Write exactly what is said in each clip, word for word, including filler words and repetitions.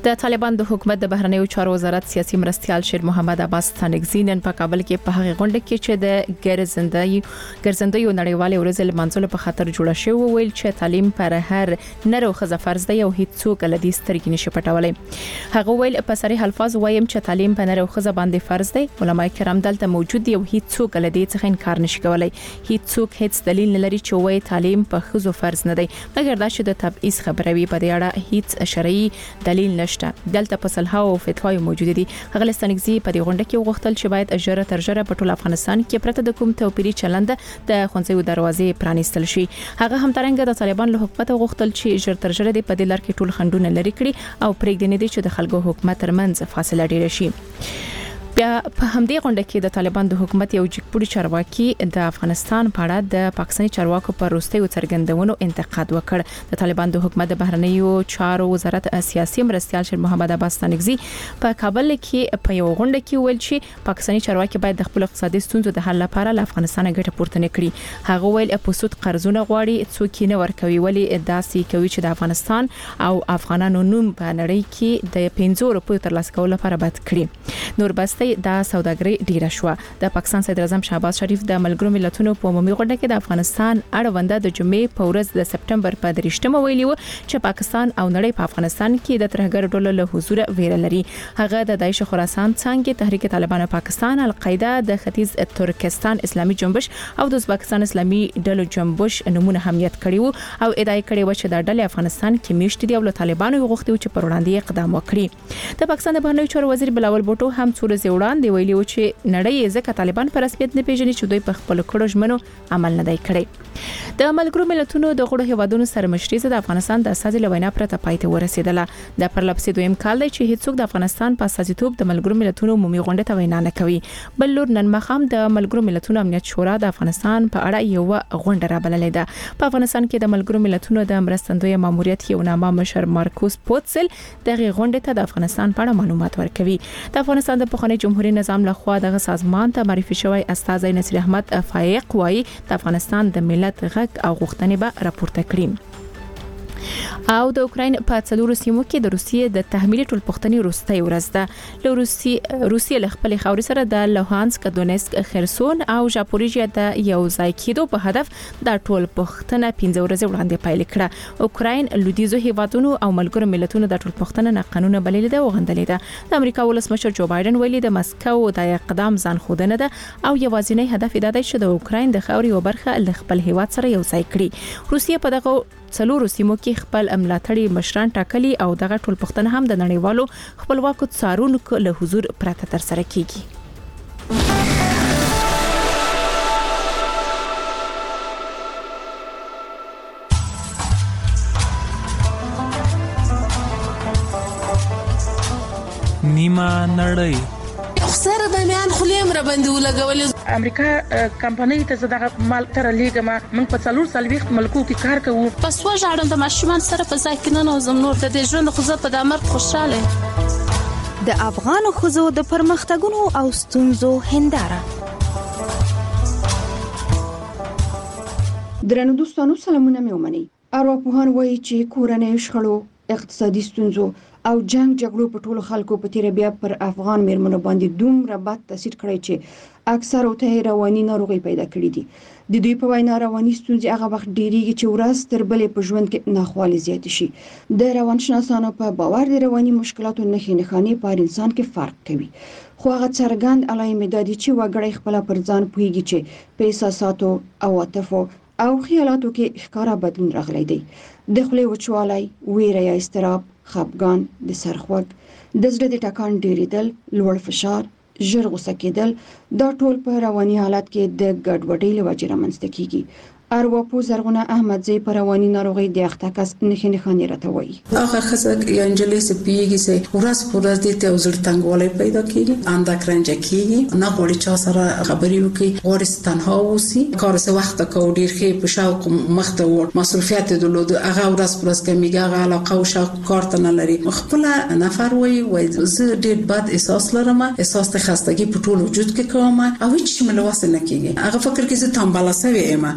د طالبان د حکومت د بهرنیو چارو وزارت سیاسي مرستيال شیر محمد عباس ستانکزی نن په کابل کې په هغه غونډه کې چې د ګرځندوی ګرځندوی نړیوال ورځ لمانځلو په خاطر جوړه شوی ویل چې تعلیم پر هر نر او ښځه فرض دی او هیڅوک له دې سترګې نشي پټولای. هغه ویل په صریح الفاظ وایم چې تعلیم په نر او ښځه باندې فرض دی. علماء کرام دلته موجود دي او هیڅوک له دې څخه انکار نشي کولای. هیڅوک هیڅ دلیل نه لري چې وایي تعلیم په ښځو فرض نه دی مګر دا چې د تبعیض خبره وي په دې اړه هیڅ شرعي دلیل نشته. دلته په صلح او فتوی موجود دي. هغه ستانکزی په دې غونډه کې وغوښتل چې باید اجره ترجره په ټول افغانستان کې پرته د کوم توپیري چلند د خونځو دروازې پرانیستل شي. هغه هم ترنګ د طالبان له حکومت غوښتل چې اجره ترجره د په دې لار کې ټول خندونه لري کړي او پرېږدي چې د خلکو حکومت ترمنځ فاصله ډیره شي. بیا په همدې غونډه کې د طالبان د حکومت یو جګپوړي چارواکي د افغانستان په اړه د پاکستاني چارواکو پر وروستیو څرګندونو انتقاد وکړ. د طالبان د حکومت د بهرنیو چارو وزارت سیاسي مرستيال شیر محمد عباس ستانکزی په کابل کې په یو غونډه کې ویل چې پاکستاني چارواکي باید د خپل اقتصادي ستونزو د حل لپاره له افغانستان ګټه پورته نکړي. هغه ویل په سود قرضونه غواړي څوک نه ورکوي ولی داسې کوي چې د افغانستان او افغانانو نوم په نړۍ کې د پنځو روپیو ترلاسه کولو لپاره بد کړي. نور بس د سوداګرۍ ډیره شو. د پاکستان صدر اعظم شهباز شریف د ملګرو ملتونو په عمومي غونډه کې د افغانستان اړونده د جمعې په ورځ د سپټمبر په درېشتمه ویلي و چې پاکستان او نړۍ په افغانستان کې د ترهګر ډلو له حضور ویره لري. هغه د داعش خراسان څنګه تحریک طالبان پاکستان، القاعده، د ختیځ ترکستان اسلامي جنبش او د ازبکستان اسلامي ډلو جنبش نمونه حمیت کړي وو او ادعای کړي و چې د ډلې افغانستان کې میشت دي او له طالبانو غوښتي چې پر وړاندې اقدام وکړي. د پاکستان د بهرنیو چارو وزیر بلاول بوټو هم څو ورځې وړاندې ویلي و چې نړۍ ځکه طالبان په رسمیت نه پیژني چې دوی په خپل کړو ژمنو عمل نه دی کړی. د ملګرو ملتونو د غړو هیوادونو سره مشري د افغانستان د اساسي لوینا پرته پاتې ورسېدله. د پرلپسې دویم کال دی چې هیڅوک د افغانستان په اساسیتوب د ملګرو ملتونو عمومي غونډه ته وینا نه کوي. بل لور نن مخام د ملګرو ملتونو امنیت شورا د افغانستان په اړه یو غونډه را بللې ده. په افغانستان کې د ملګرو ملتونو د مرستندوی ماموریت یو نامه مشر مارکوس پوتسل دغه غونډه ته د افغانستان په اړه معلومات ورکوي. د افغانستان د پخوانی جمهوریت نظام له خوا دغه سازمان ته معرفي شوی استاذ نصیر احمد فایق وايي د افغانستان د ملت غږ او غوښتنې به راپورته کړي. او د اوکراین په څلورو سیمو کې د روسیې د تحمیل ټولپوښتنې وروستۍ ورځ ده. له روسیې روسیې له خپل خاورې سره د لوهانسک، دونیسک، خرسون او ژاپوریژیا د یو ځای کېدو په هدف د ټولپوښتنه پنځه ورځې وړاندې پیل کړه. اوکراین لویدیځو هیوادونو او ملګرو ملتونو د ټولپوښتنه نه قانون بللې ده او غندلې ده. د امریکا ولسمشر جو بایدن ویلي د مسکو د اقدام ځان خودنه ده او یوازینی هدف دا دی چې د اوکراین د خاورې یو برخه له خپل هیواد سره یو ځای کړي. روسیې په دغه څلورو سیمو کې خپل ملاتړي مشران ټاکلي او دغه ټولپوښتنه هم د نړیوالو خپلواکو څارونکو له حضور پرته تر سره کیږي. نیمه نړۍ سره د میان خلیم را باندې ولګولې. امریکا کمپنۍ ته زداغه مال تر لیګما موږ په څلور سلويخت ملکو کې کار کوو. پس وژاړم د ماشومان سره په ځای کې نه نوزم نور د ژوند خو زه په دمر خوشاله. د افغان خزو د پرمختګونو او ستونزو هنداره. درنو دوستانو سلامونه مې ومني. ارواپوهان وایي چې کورنۍ شخړو، اقتصادي ستونزو او جنگ جګړو په ټولو خلکو په تیر بیا پر افغان میرمنو باندې دومره بد تاثیر کړی چې اکثر او ته رواني ناروغي پیدا کړې دي. د دوی په وینا رواني ستونزې هغه وخت ډېریږي چې ورځ تر بلې په ژوند کې ناخوالې زیات شي. د روانشناسانو په باور د رواني مشکلاتو نښې نښانې په انسان کې فرق کوي. خو هغه څرګند علایمې د دي چې وګړي خپل پر ځان پوهیږي چې په احساساتو او عاطفو او خیالاتو کې ښکارا بدلون راغلی دی. د خولې وچوالی، ویره یا اضطراب، خپګان، د سرخوږ، د زړه د ټکان ډیریدل، لوړ فشار، ژر غوسه کېدل، دا ټول په رواني حالت کې د ګډوډۍ له وجې رامنځته کیږي. ارواپوه زرغونه احمدزی پر رواني ناروغي د اخته کس نښې نښانې راته وایي. هغه ښځه یا نجلۍ چې پیږي چې ورځ په ورځ د ته زړه تنګوالی پیدا کیږي، اندک رنج کیږي، نه غواړي چا سره خبرې وکړي، غواړي تنها اوسي، کار څه وخت کو ډیر ښه په شوق مخ ته ور مصروفیت درلود، هغه ورځ پر ورځ کمیږي، هغه علاقه او شوق کار ته نه لري. خپل نفر وایي وای زه ډیر بد احساس لرم، احساس د خستګي په ټول وجود کې کوم او هیڅ ملوث نه کیږي. هغه فکر کې زه تنبله سوی یم، اته د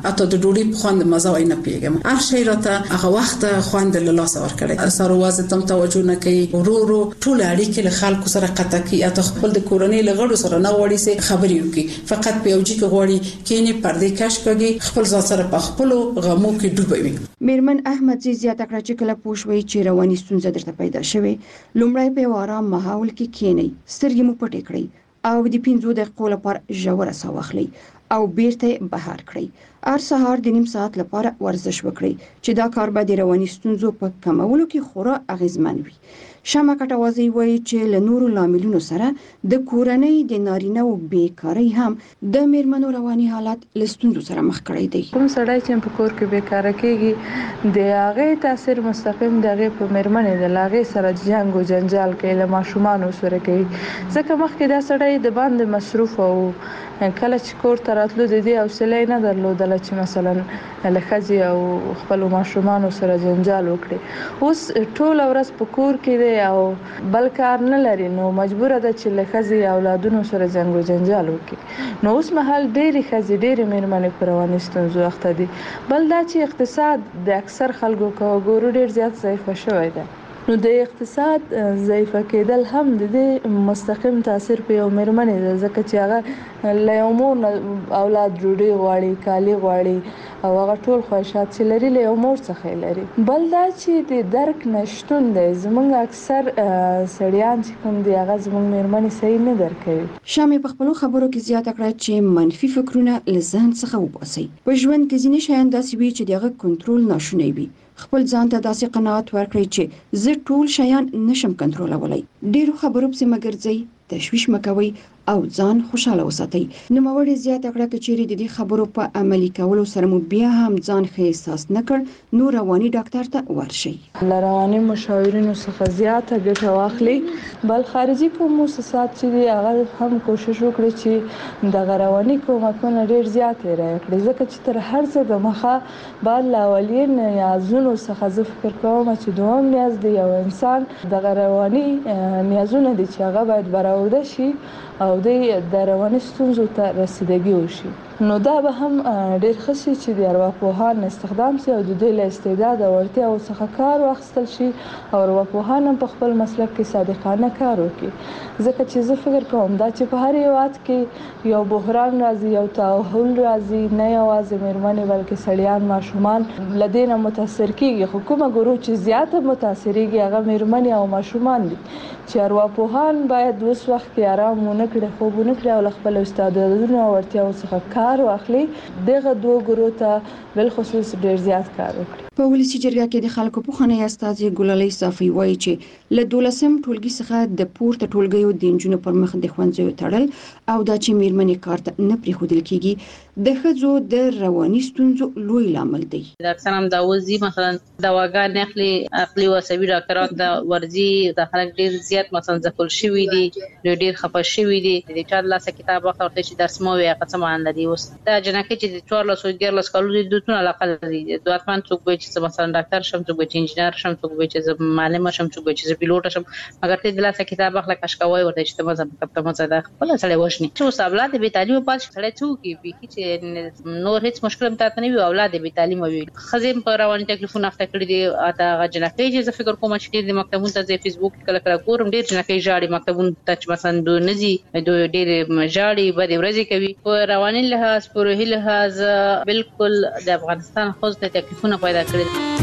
ډوډۍ په خوند مزه وای نه پیګم هر شي راته هغه وخت خوند له لاس ور کړی سره وازه تم توجه نه کوي ورورو ټول اړیکې له خلکو سره قطع کی اته خپل د کورنۍ لغړو سره نه وړي سي خبري وکي فقط په یوجي کې غوړي کینی پردې کش کوي خپل ځان سره په خپل غمو کې ډوبوي میرمن احمد زی زیاته کړه چې کله پوښوي چې رواني ستونزه درته پیدا شوه لومړی په آرام ماحول کې کینی سترګې مو پټې کړئ او د پنځو دقیقو لپاره ژوره ساه واخلئ او بیرته بهر کړئ هر سهار د نیم ساعت لپاره ورزش وکړئ چې دا کار به د رواني ستونزو په کمولو کې خورا اغیزمن وي شمع کټوازی وایي چې له نورو لاملونو سره د کورنۍ د نارینه او بیکاری هم د میرمنو رواني حالت له ستونزو سره مخ کړی دی کوم سړی چې په کور کې بیکاره کېږي د هغه تاثیر مستقیم دغه په میرمنې د لاغې سره جنگ او جنجال کوي له ماشومان سره کوي ځکه مخکې دا سړی د باندې مصروف او کله چې کور ته راتلو د دې حوصله نه درلودل چې مثلا لخذي او خپل ماشومان سره جنجال وکړي اوس ټول ورځ په کور کې او بل کار نه لري نو مجبور ده چې لخذي اولادونو سره جنگ او جنجال وکړي نو اوس مهال ډېری خزي ډېری میرمنې پر رواني ستونزو اخته دي بل دا چې اقتصاد د اکثر خلکو کوګورو ډېر زیات ضعیف شوی دی نو د اقتصاد ضعیف کېدل هم د مستقیم تاثیر په یو میرمنې ده ځکه چې هغه له یو مور اولاد ډوډۍ غواړي کالي غواړي او هغه ټول خواهشات چې لري له یو مور څخه لري بل دا چې د درک نشټون دی زمونږ اکثر سړیان چې کوم دی هغه زمونږ میرمنې صحیح نه درک کوي شامې په خپل خبرو کې زیاته کړه چې منفي فکرونه له ذهن څخه وباسي په ژوند کې ځینې شیان داسې وي چې دغه کنټرول ناشونی وي خپل ځان ته داسې قناعت ورکړئ چې زه ټول شیان نشم کنټرولولای ډیرو خبرو په سم ګرځي تشویش مکوي او ځان خوشاله وساتئ نو موري زیاته کړه چې چیرې د دې خبرو په عملي کولو سره مو بیا هم ځان ښه احساس نکړ نو رواني ډاکټر ته ورشئ رواني مشاورینو څخه زیاته ګټه واخلي بل خارجي کوم مؤسسات چې هغه هم کوشش وکړي چې د رواني کومکونه ډیر زیات راکړي ځکه چې تر هر څه د مخه بل اولین نیازونو څخه زه فکر کوم چې دوم نیاز دی یو انسان د رواني نیازونه دي چې هغه باید برآورده شي او د رواني ستونزو ته رسیدګي وشي نو دا به هم ډیر ښه شي چې د ارواپوهان استخدام شي او د دوی له استعداد او اړتیاو څخه کار واخیستل شي او ارواپوهان هم په خپل مسلک کې صادقانه کار وکړي ځکه چې زه فکر کوم دا چې په هر هیواد کې یو بحران راځي یو تحول راځي نه یوازې میرمنې بلکې سړیان ماشومان له دې نه متاثر کیږي خو کومه ګروه چې زیاته متاثریږي هغه میرمنې او ماشومان دي چې ارواپوهان باید اوس وخت کې آرام ونه کړي خوب ونه کړي او خپل استعدادونو او اړتیاو څخه کار واخلي دغه دوه ګروه ته بل خصوص ډیر زیات کار وکړي په ولسی جرګه کې د خلکو په خانه استازي ګلالي صافي وایي چې له دولسم ټولګي څخه د پورته ټولګیو د انجونو پر مخ د خوندزیو تړل او دا چې میرمنې کار ته نه پریښودل کیږي د ښځو د رواني ستونزو لوی لامل دی ډاکټر هم دا وځي مثلا دواګان نخلي عقلي او عصبي ډاکټران دا ورځي د خلک ډیر زیات مثلا ځکول شوی دي ډیر خپه شوی دي د چا لاسه کتاب واخلته چې درس مو وي هغه څه مان لري اوس دا جنکه چې د چورلس او ګرلس کالو د دوتونه علاقه لري دوه اتمن څوک وي چې مثلا ډاکټر شم څوک وي چې انجنیر شم څوک وي چې معلم شم څوک وي چې پیلوټ شم مګر ته د لاسه کتاب واخله کشکوي ورته چې ته مزه کپته مزه دا خپل سره وښني چې اولاد به تعلیم پات سره څوک وي چې نور هیڅ مشکل متات نه وي اولاد به تعلیم وي خزم په رواني تکلیفونه اخته کړی دي اته جنکه چې زه فکر کوم چې د مکتبونو ته فیسبوک کله کله ګورم ډیر جنکه ژاړي مکتبونو ته مثلا دو نزي دو ډیر ژاړي بده ورځي کوي په رواني لحاظ په روحي لحاظ بالکل د افغانستان خو ته تکلیفونه پیدا کړی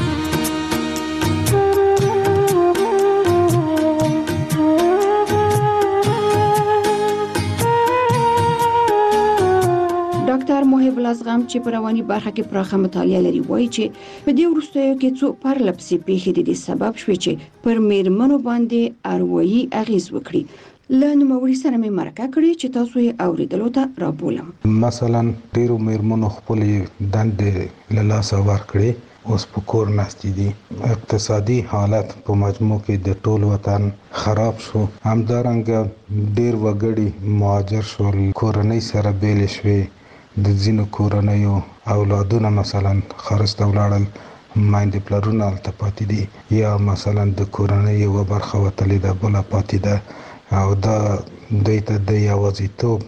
ډاکټر محب الازغم چې په رواني برخه کې پراخه مطالعه لري وایي چې په دې وروستیو کې څو پرلپسې پیښې د دې سبب شوي چې پر میرمنو باندې اروایي اغیز وکړي له نوموړي سره مې مرکه کړې چې تاسو یې اوریدلو ته رابولم مثلا ډیرو میرمنو خپل دندې له لاسه ورکړي اوس په کور ناستې دي اقتصادي حالت په مجموع کې د ټول وطن خراب شو همدارنګه ډیر وګړي مهاجر شول کورنۍ سره بیل شوي د ځینو کورنیو اولادونه مثلا خارج ته ولاړل مایندې پلرونه هلته پاتې دي یا مثلا د کورنۍ یوه برخه وتلې ده بله پاتې ده او دا دوی ته د یوازیتوب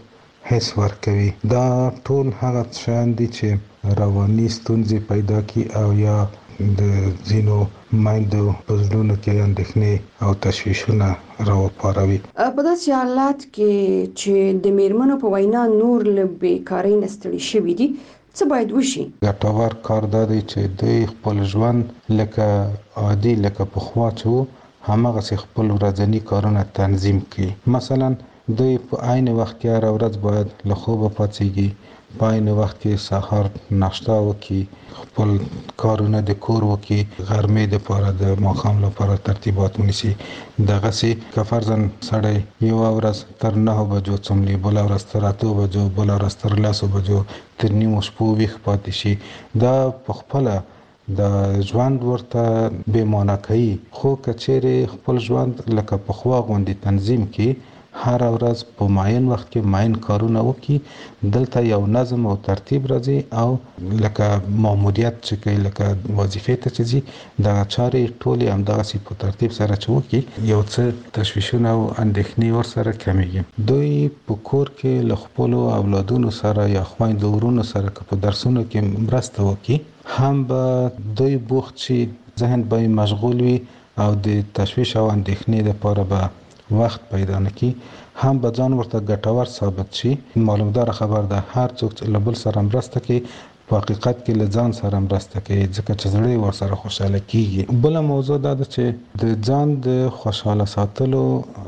حس ورکوي. دا ټول هغه شیان دي چې رواني ستونزې پیدا کی او یا د ځینو مایندو په زړونو کې اندېښنې او تشویشونه راوپاروي. په داسې حالات کې چې د میرمنو په وینا نور له بیکارۍ نه ستړي شوي دي، څه باید وشي؟ ګټور کار دا دی چې دوی خپل ژوند لکه عادي لکه پخوا چې وو هماغسې خپل ورځني کارونه تنظیم کړي. مثلا دوی په عین وخت کې هره ورځ باید له خوبه پاڅېږي، په عین وخت کې سهار ناشته وکړي، خپل کارونه د کور وکړي، غرمې دپاره د ماښام لپاره ترتیبات ونیسي. دغسې که فرضاً سړی یوه ورځ تر نهو بجو څملي، بله ورځ تر اتو بجو، بله ورځ تر لسو بجو، تر نیمو شپو ویښ پاتې شي، دا په خپله د ژوند ورته بې معنی کوي. خو که چیرې خپل ژوند لکه پخوا غوندې تنظیم کړي، هر ورځ په معین وخت کې معین کارونه وکړي، دلته یو نظم او ترتیب راځي او لکه ماموریت چې کوي، لکه وظیفې ته چې ځي، دغه چارې ټولې همدغسې په ترتیب سره چې وکړي، یو څه تشویشونه او اندېښنې ورسره کمیږي. دوی په کور کې له خپلو اولادونو سره یا خویندو ورونو سره که په درسونو کې مرسته وکړي، هم به دوی بوخت شي، ذهن به مشغول وي او د تشویش او اندېښنې لپاره به وخت پیدا نکړي، هم به ځان ورته ګټور ثابت شي. معلومدار خبر ده هر څوک چې له بل سره مرسته کوي په حقیقت کې له ځان سره مرسته کوي، ځکه چې زړه یې ورسره خوشحاله کیږي. بله موضوع دا ده چې د ځان د خوشحاله ساتلو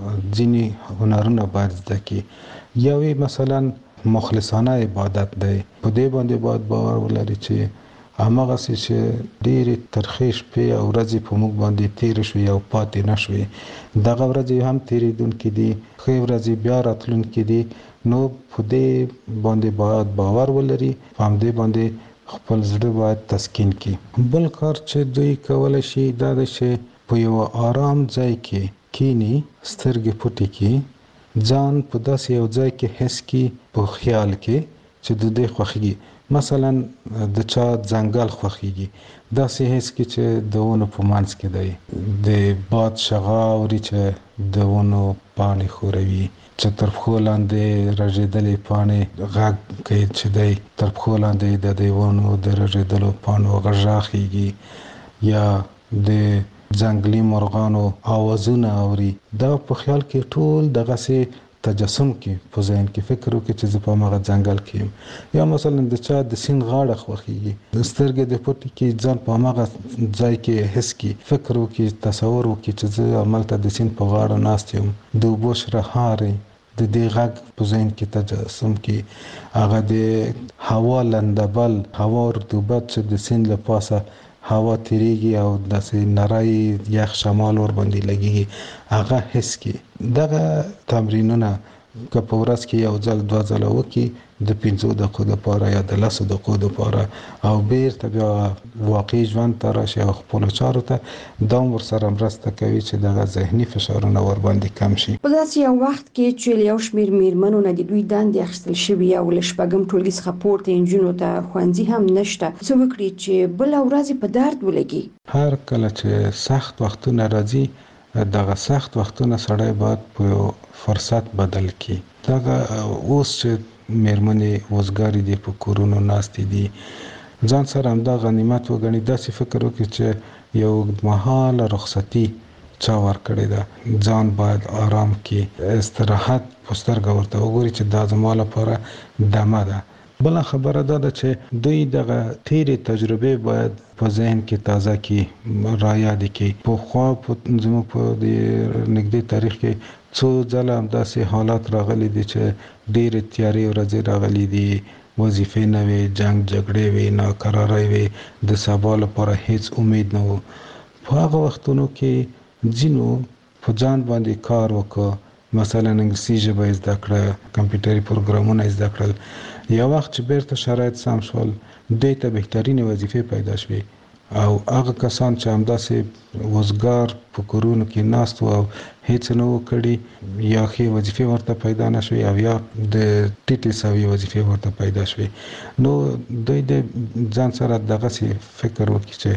ځینې هنرونه باید زده کړي. یو یې مثلا مخلصانه عبادت دی. په دې باندې باید باور ولري چې هماغسې چې ډېرې ترخې شپې او ورځې په موږ باندې تېرې شوې او پاتې نه شوې، دغه ورځې هم تېرېدونکې دي، ښې ورځې بیا راتلونکې دي. نو په دې باندې باید باور ولري، په همدې باندې خپل زړه باید تسکین کړي. بل کار چې دوی کولی شي دا دی چې په یوه آرام ځای کې کینی، سترګې پټې کړي، ځان په داسې یو ځای کې حس کړي په خیال کې چې د دې خوښیږي. مثلا د چا ځنګل خوښیږي، داسې حس کې چې د ونو په منځ کې دی، د باد شغا اوري چې د ونو پاڼې ښوروي، چې تر پښو لاندې رژېدلې پاڼې غږ کوي چې دی تر پښو لاندې د دې ونو د رژېدلو پاڼو غږ راخیږي، یا د ځنګلي مرغانو آوازونه اوري. دا په خیال کې ټول دغسې تجسم کې په ذهن کې فکر وکړي چې زه په هغه ځنګل کې یم. یا مثلا د چا د سیند غاړه خوښیږي، د سترګې د پټې کې ځان په هغه ځای کې حس کړي، فکر وکړي، تصور وکړي چې زه همالته د سیند په غاړه ناست یم، د اوبو شره هارې، د دې غږ په ذهن کې تجسم کړي، هغه د هوا لندبل، هوا رطوبت چې د سیند له پاسه هوا تیریږي او داسې نری یخ شمال ور باندې لګیږي، هغه حس کړي. دغه تمرینونه که په ورځ کې یو ځل دوه ځله وکړي، د پنځو دقیقو دپاره یا د لسو دقیقو دپاره، او بیرته بیا واقعي ژوند ته راشي او خپلو چارو ته، دا هم ورسره مرسته کوي چې دغه ذهني فشارونه ورباندې کم شي. په داسې یو وخت کې چې له یو شمېر میرمنو نه د دوی دندې اخیستل شوي او له شپږم ټولګي څخه پورته نجونو ته ښوونځي هم نشته، څه وکړي چې بله ورځ یې په درد ولګي؟ هر کله چې سخت وختونه راځي، دغه سخت وختونه سړی باید په فرصت بدل کړي. دغه اوس چې میرمنې وزګارې دي، په کورونو ناستې دي، ځان سره همدا غنیمت وګڼي، داسې فکر وکړي چې یو اوږدمهاله رخصتي چا ورکړې ده، ځان باید آرام کړي، استراحت په سترګه ورته وګوري چې دا زما لپاره دمه ده. بله خبره دا ده چې دوی دغه تیرې تجربې باید په ذهن کې تازه کړي، رایادې کړي. پخوا زموږ په دې نږدې تاریخ کې څو ځله همداسې حالات راغلي دي چې ډېرې تیارې ورځې راغلي دي، وظیفې نه وې، جنګ جګړې وې، ناکرارۍ وې، د سبا لپاره هیڅ امید نه و. په هغه وختونو کې ځینو په ځان باندې کار وکړ، مثلا انګلیسي ژبه یې زده کړه، کمپیوټري پروګرامونه یې زده کړل. یو وخت چې بیرته شرایط سم شول، دوی ته بهترینې وظیفې پیدا شوې، او هغه کسان چې همداسې وزګار په کورونو کې ناست وو او هیڅ نه وو کړي، یا ښې وظیفې ورته پیدا نه شوې او یا د ټیټې سویې وظیفې ورته پیدا شوې. نو دوی د ځان سره دغسې فکر وکړي چې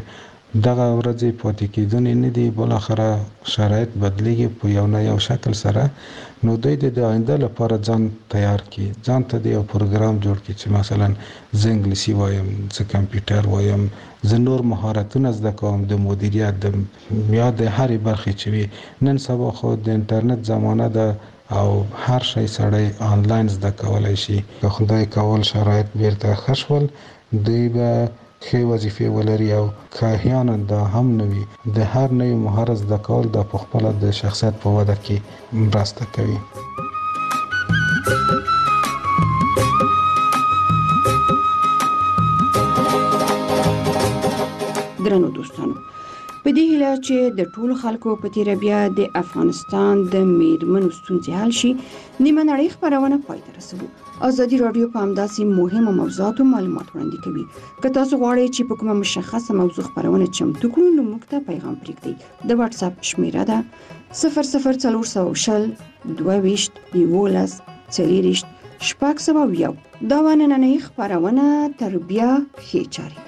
دغه ورځې پاتې کېدونې نه دي، بل اخره شرایط بدلیږي په یو نه یو شکل سره. نو دوی د آینده لپاره ځان تیار کړي، ځان ته د یو پروګرام جوړ کړي چې مثلا زه انګلیسي وایم، زه کمپیوټر وایم، زه نور مهارتونه زده کوم د مدیریت د یا د هرې برخې چې وي. نن سبا خو د انټرنیټ زمانه ده او هر شی سړی آنلاین زده کولای شي. که خدای کول شرایط بیرته ښه شول، دوی به ښې وظیفې ولري او که احیانا دا هم نه وي، د هر نوي مهارت زده کول د پخپله د شخصیت په وده کې مرسته کوي. درنو دوستانو، په دې هیله چې د ټولو خلکو په تیره بیا د افغانستان د میرمنو ستونزې حل شي، نیمه نړۍ خپرونه پای ته رسوو. ازادي راډیو په همداسې مهمو موضوعاتو معلومات وړاندې کوي. که تاسو غواړئ چې په کومه مشخصه موضوع خپرونه چمتو کړو، نو موږ ته پیغام پرېږدئ. د واتس اپ شمیره ده صفر صفر څلور سوه شل دوه ویشت یولس څلېرویشت شپږ سوه یو. دا وه نننۍ خپرونه. تر بیا ښې چارې.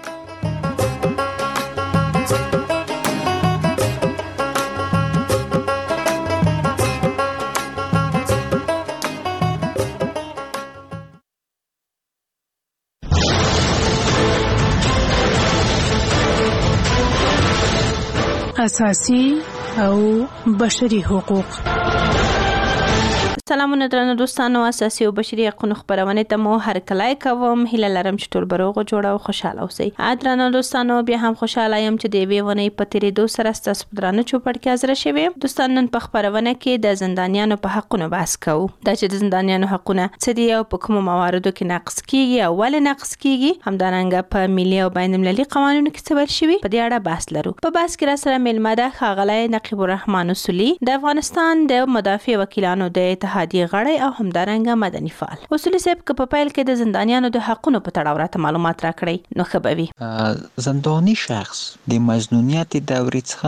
اساسي او بشري حقوق. سلامونه درنو دوستانو، اساسي او بشري حقوقو خبرونه ته مو هر کله کوم. هیله لرم چې ټول بروغ جوړ او خوشاله اوسئ. درنو دوستانو، بیا هم خوشاله یم چې د وی ونې په تیرې دو سره ستاسو درانه چوپړ کې حاضر شوم. دوستانو، نن په خبرونه کې د زندانیانو په حقونو بحث کوو. دا چې د زندانیانو حقونه څه دي او په کومو مواردو کې نقض کیږي او ولې نقض کیږي، همدارنګه په ملي او بین المللي قوانینو کې څه ویل شوی، په دې اړه بحث لرو. په بحث کې را سره ملمه ده ښاغلی نقیب الرحمن اصولي، د افغانستان د مدافع وکیلانو د اتحادیې غړی او همدارنګه مدني فعال. اصولي صاحب، که په پیل کې د زندانیانو د حقونو په تړاو راته معلومات راکړئ نو ښه به وي. زنداني شخص د مظنونیت دورې څخه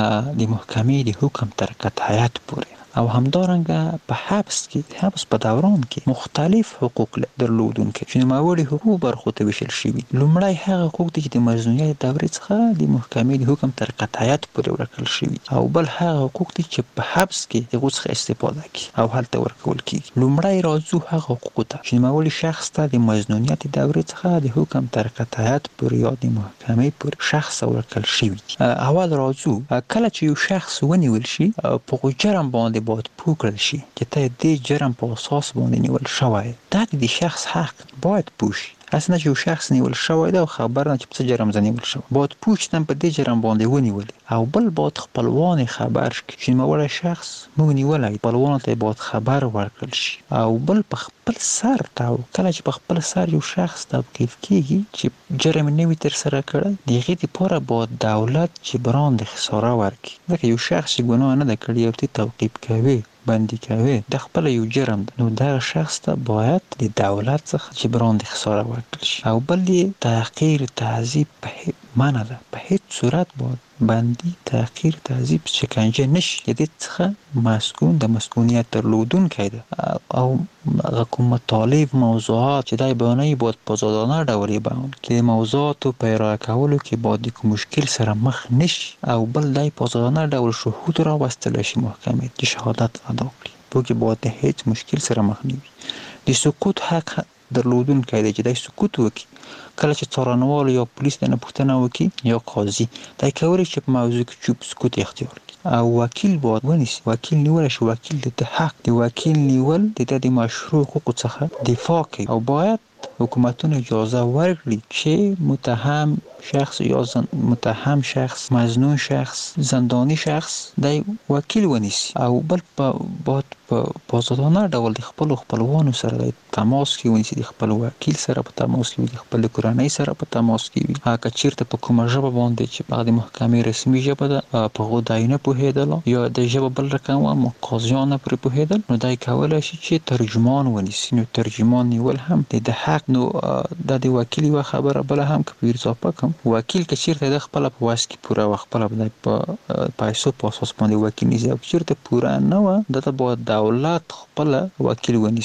د محکمې د حکم تر قطعیت پورې او همدارنګه په حبس کې حبس په دوران کې مختلف حقوق درلودونکي چې نوموړي حقوق برخو ته ویشل شوي. لومړی هغه حقوق دي چې د مظنونیت دورې څخه د محکمې د حکم تر قطعیت پورې ورکړل شوي، او بل هغه حقوق دي چې په حبس کې د هغو څخه استفاده کوي او هلته ورکول کیږي. لومړی راځو هغه حقوقو ته چې نوموړي شخص ته د مظنونیت دورې څخه د حکم تر قطعیت پورې یا د محکمې پورې شخص ورکړل شوي. اول راځو کله چې یو شخص ونیول شي په جرم باندې باید پوه کړل شي چې ته دې جرم په اساس باندې نیول شوی. دا د شخص حق باید پوه شي. اصلا چې یو شخص نیول شوی ده او خبر نه چې په څه جرم زه نیول شوی، باید پوه شي په دې جرم باندې ونیولې. او بل باید خپلوان خبر شي چې نوموړی شخص موږ نیولی، خپلوانو ته باید خبر ورکړل شي. او بل په خپل سر ته کله چې په خپل سر یو شخص توقیف کیږي چې جرم نه وي ترسره کړی، د هغې دپاره باید دولت جبران د خساره ورکړي. ځکه یو شخص چې ګناه نه ده کړې او ته توقیف کوي، بندي کوي، د خپل یو جرم ده، نو دغه شخص ته باید د دولت څخه جبران د خساره ورکړل شي. او بل یې تحقیر، تعذیب په منع ده. په هیڅ صورت باید بندي، تحقیر، تعذیب، شکنجه نشي. د دې څخه مسکون د مسکونیت درلودونکی ده. او هغه کوم مطالب، موضوعات چې دای بیانوي باید په آزادانه ډول یې بیان کړي. د موضوعاتو په ارائه کولو کې باید د کوم مشکل سره مخ نشي. او بل دای په آزادانه ډول شهود راوستلی شي محکمې چې شهادت ادا کړي. په کې باید د هیڅ مشکل سره مخ نه وي. د سکوت حق درلودونکی دی چې دای سکوت وکړي. کله چې څارنوال یا پولیس دنه پوښتنه وکړي یا قاضي، دای کولی چې په موضوع کې چوپ سکوت اختیار کړي. او وکیل باید ونیسي. وکیل نیولی شي، وکیل د حق د وکیل نیول د د مشروع حقوقو څخه دفاع کوي. او باید حکومتونه اجازه ورکړي چې متهم شخص یا زن... متهم شخص، مظنون شخص، زندانی شخص د وکیل ونیسي. او بل په باید په آزادانه ډول د خپلو خپلوانو سره د تماس کې ونیسي، د خپل وکیل سره په تماس کې وي، د خپل کورنۍ سره په تماس کې وي. که چېرته په کومه ژبه باندې چې هغه د محکمې رسمي ژبه ده په هغو دی نه پوهېدله یا د ژبه بل رقم وه، قاضیان نه پرې پوهېدل، نو دی کولی شي چې ترجمان ونیسي. نو ترجمان نیول هم د حق. نو دا د وکیل یوه خبره بله هم که په اضافه کړم، وکیل که چېرته د خپله په وس کې پوره وه، خپله به په پیسو په اساس باندې وکیل نیسي. او که چېرته پوره نه وه، ده ته باید دولت خپله وکیل ونیسي.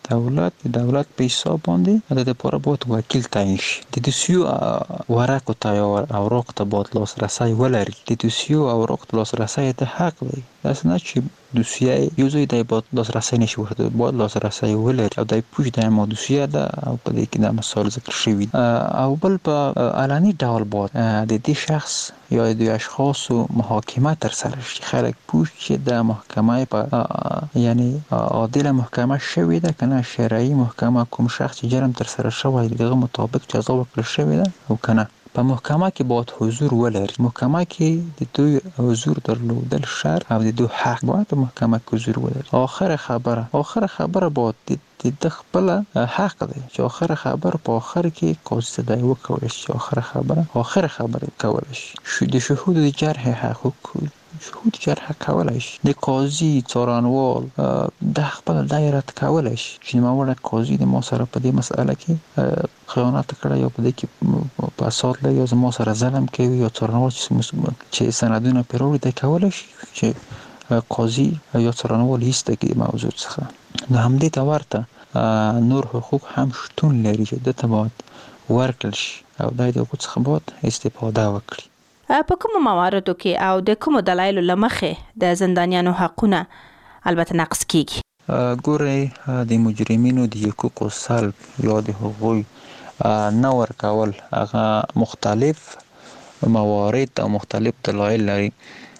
دولت د دولت په حساب باندې د لپاره باید وکیل تعیین شي د دوسیو ورقو ته یا اوراق ته باید لاسرسی ولري د دوسیو اوراق ته لاسرسی ته حق دی داسې نه چې دوسیه یو ځای دی باید لاسرسی نشي ورته باید لاسرسی ولري او د پوښ د ما دوسیه ده او په دې کې د مسائل ذکر شوي او بل په علني ډول باید د دې شخص یا د اشخاصو محاکمه تر سره شي خلک پوښ چې د محکمه په یعنی عادل محکمه شوی ده کنه شرعي محکمه کوم شخص جرم تر سره شوی دغه مطابق جزا ورکړل شوی ده او کنه په محکمه کې باید حضور ولري محکمه کې د دوی حضور درلودل شرط او د دوی حق باید په محکمه کې حضور ولري اخر خبره اخر خبره باید د خپل حق دی چې اخر خبره په اخر کې قاضي صدای وکول شي اخر خبره اخر خبره کول شي شو د شهود د جرح حقوق شهود جرح کولای شي د قاضي څارنوال د خپل دایره کولای شي چې موږ قاضي د ما سره په دې مسأله کې خیانت کړی یا په دې کې په اساس لري یا ما سره ظلم کوي یا څارنوال چې سندونه پیروي د کولای شي چې قاضي یا څارنوال هیڅ د موضوع څخه نو همدې ته ورته نور حقوق هم شتون لري چې د تبعات ورکړل شي او د دې حقوق څخه باید استفاده وکړي په کوم مواردو کې او د کوم دلایلو لمخې د زندانیانو حقونه البته نقض کیږي ګورئ د مجرمینو د حقوقو سلب یا د حقوق نه ورکول هغه مختلف موارد او مختلف دلایل لري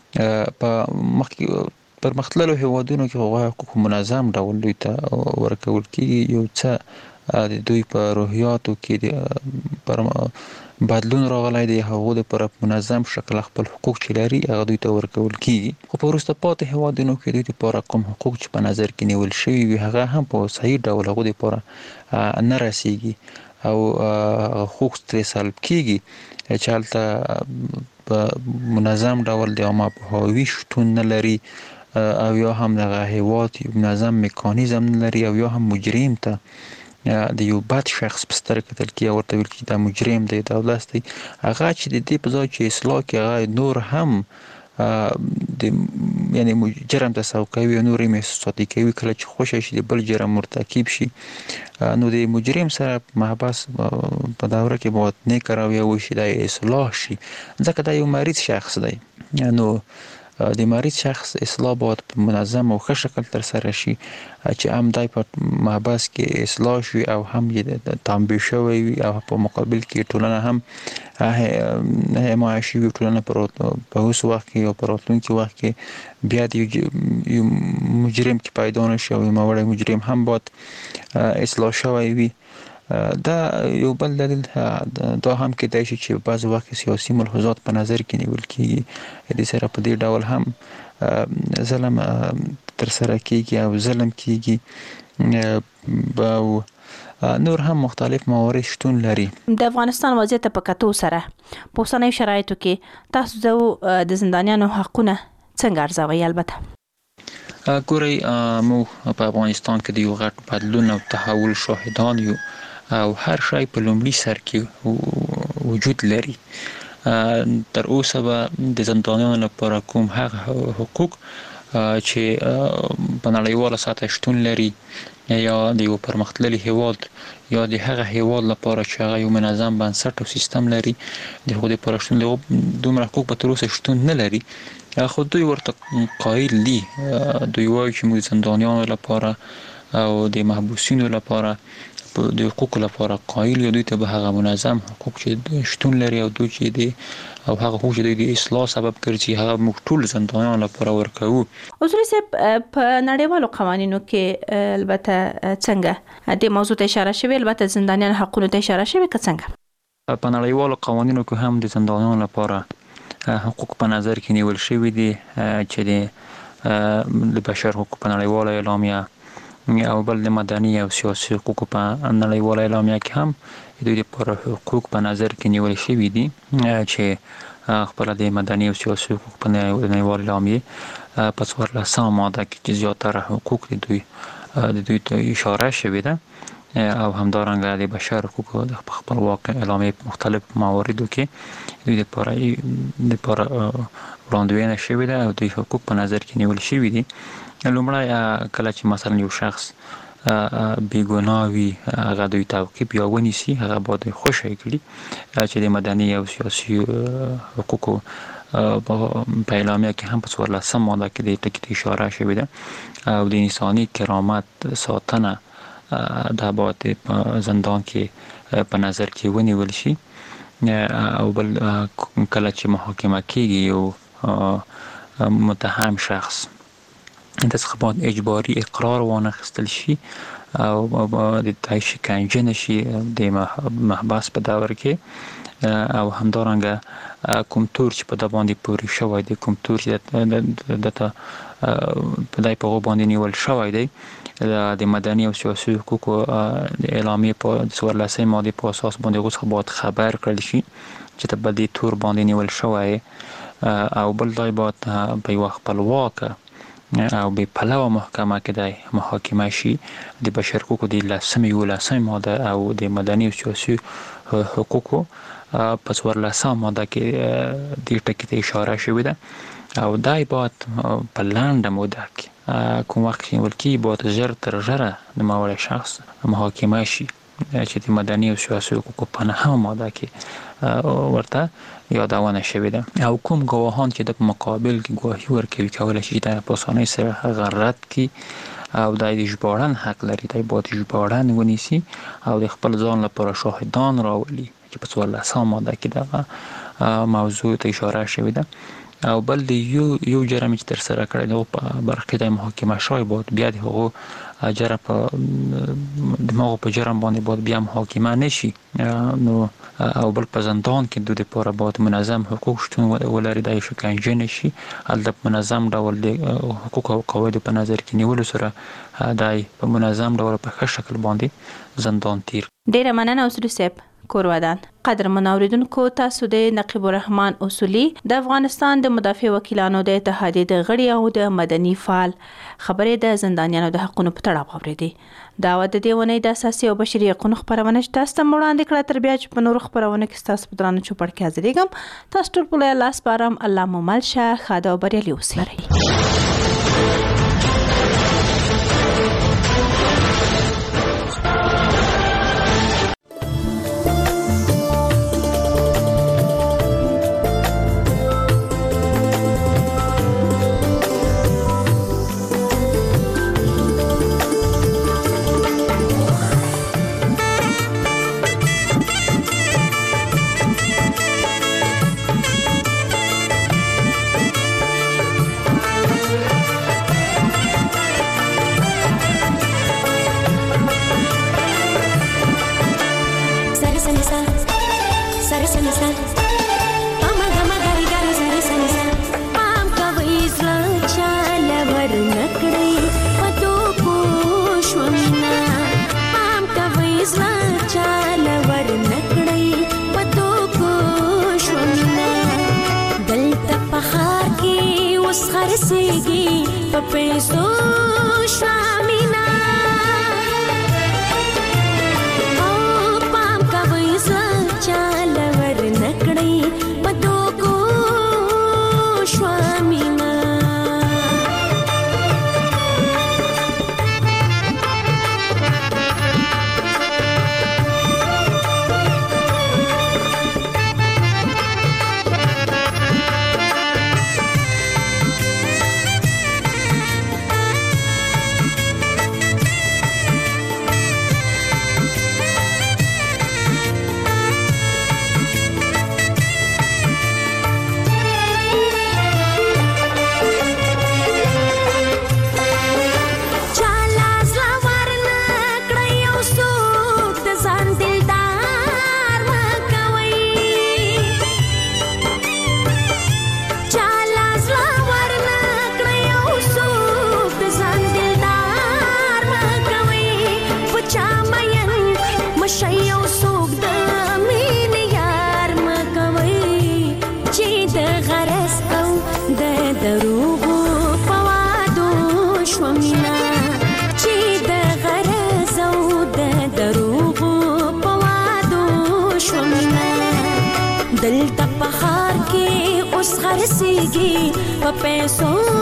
په مخکې پر مختلفو هیوادونو کې حقوق منظم ډول دوی ته ورکول کیږي یو څه د دوی په روحیاتو کې پر بدلون راغلی دی هغه د پر منظم شکل خپل حقوق چې لري هغه دوی ته ورکول کیږي خو په وروسته پاتې هیوادونو کې دوی لپاره کوم حقوق چې په نظر کې نیول شوي وي هغه هم په صحیح ډول هغه لپاره نه رسیږي او حقوق ترې سلب کیږي چې هلته په منظم ډول د عامه پوهاوي شتون نه لري او یا هم دغه هیواد یو منظم میکانیزم نه لري او یا هم مجرم ته د یو بد شخص په سترګه کتل کیږي ورته ویل کیږي دا مجرم دی دا ولست دی هغه چې د دې په ځای چې اصلاح کوي هغه نور هم د یعنی جرم تسوق کوي نور یې محسوساتي کوي کله چې خوشی شي د بل جرم مرتکب شي نو د مجرم سره محبس په دوره کې باید نه کراوي او شي د اصلاح شي ځکه دا یو مریض شخص دی نو د مریض شخص اصلاح باید په منظم او ښه شکل تر سره شي چې هم دای په محبس کې اصلاح شي او هم یې تنبیه شوی وي او په مقابل کې ټولنه هم حمایه شي ټولنه په اوس وخت کې او په راتلونکي وخت کې بیا د یو مجرم کې پیدا نشي او یو موړی مجرم هم باید اصلاح شوی وي دا یو بل دلیل دا هم کېدای شي چې بعض وخت سیاسي ملحوظات په نظر کې نیول کېږي د سره په دې ډول هم ظلم تر سره کېږي او ظلم کېږي او نور هم مختلف موارد شتون لري د افغانستان وضعیت په کتو سره په اوسنیو شرایطو کې تاسو د زندانیانو حقونه څنګه ارزوئ البته ګورئ موږ په افغانستان کې د یو غټ بدلون او تحول شاهدان یو او هر شی په لومړي سر کې وجود لري تر اوسه به د زندانیانو لپاره کوم هغه حقوق چې په نړیواله سطح شتون لري یا د یو پرمختللي هیواد یا د هغه هیواد لپاره چې هغه یو منظم بنسټ او سیستم لري د هغوی لپاره شتون لري دومره حقوق په تر اوسه شتون نه لري خو دوی ورته قایل دي دوی وایي چې موږ زندانیانو لپاره او د محبوسینو لپاره د حقوقو لپاره قایل یو دوی ته به هغه منظم حقوق چې شتون لري او دوی چې دي او هغه حقوق چې د اصلاح سبب ګرځي هغه موږ ټول زندانیانو لپاره ورکوو. حضور صاحب په نړیوالو قوانینو کې البته څنګه د موضوع ته اشاره شوی البته زندانیان حقوقو ته اشاره شوی که څنګه په نړیوالو قوانینو کې هم د زندانیانو لپاره حقوق په نظر کې نیول شوی دي چې د بشر حقوق په نړیواله اعلامیه او بل د مدني او سیاسي حقوق په نړیواله اعلامیه کې هم دوی لپاره حقوق په نظر کې نیول شوی دي چې خپل د مدني او سیاسي حقوق په نړیواله اعلامیه په څوارلسمه ماده کې چې زیاتره حقوق د دوی د دوی ته اشاره شوې ده او همدارنګه د بشر حقوق د خپلواک اعلامیه په مختلف مواردو کې دوی لپاره لپاره وړاندوینه شوې ده او دوی حقوق په نظر کې نیول شوی دي. لومړی کله چې مثلا یو شخص بیګناوي هغه دوی توقیف یا ونیسي، هغه باید خوشی کړي چې د مدني او سیاسي حقوقو په اعلامیه کې هم په څوارلسم ماده کې د ټکي اشاره شوې ده او د انساني کرامت ساتنه دا باید په زندان کې په نظر کې ونیول شي. او بل کله چې محاکمه کېږي یو متهم شخص د څخه باید اجباري اقرار وانخیستل شي او د تای شکنجه نشي د محبس په دور کې، او همدارنګه کوم تور چې په د باندې پوري شوی دی، کوم تور چې دته په دای په باندې نیول شوی دی د مدني او سیاسي حقوقو د اعلامیه په څوارلسمې ماده په اساس باندې اوس باید خبر کړل شي چې ته په دې تور باندې نیول شوی، او بل دای باید په یو خپلواکه او به پلوه محکمه کې د محاکمه شي د بشر حقوقو د لسمې یولسمې ماده او د مدني او سیاسي حقوقو په څوارلسمه ماده کې د ټکي ته اشاره شوې ده، او دای باید په لنډه موده کې کوم وخت کې ولکې باید ژر تر ژره د ماوړ شخص محاکمه شي چې د مدني او سیاسي حقوقو په نهمه ماده کې ورته یادونه شوې ده، او کوم ګواهان چې د مقابل کې ګواهي ورکوي کولی شي د په اسانۍ سره هغه رد کړي او د ژباړن حق لري، د باید ژباړن ونیسي او د خپل ځان لپاره شاهدان راولي چې په څوارلسمه ماده کې دغه موضوع ته اشاره شوې ده. او بل د یو یو جرم چې تر سره کړی دی په برخه د محاکمه شوی باید بیا د هغو جرم په دماغ په جرم باندې باید بیا محاکمه نشي، نو او بل په زندان کې د لپاره باید منظم حقوق شتون ولري، د شکنجه نشي، هلته منظم ډول د حقوق او قواعد په نظر کې نیولو سره دای په منظم ډول په ښه شکل باندې زندان تیر. ډیره مننه اوسلو صاحب کورودان. قدرمن اوریدونکو، تاسو د نقیب الرحمن اصولی د افغانستان د مدافع وکیلانو د اتحادیې د غړي او د مدني فعال خبرې د زندانیانو د حقونو په تړاو اوریدي. دا و د دې ونې د اساسي او بشري حقوقو خبرونه چې تاسو ته وړاندې کړه، تر بیا چې په نور خبرونه کې تاسو په درانه چوپړ کې حاضرېږم. تاسو ټول په لاس بارم الله مو مل شه، خاده او بریالي اوسئ. دلته په خار کې اوس خرڅيږي په پیسو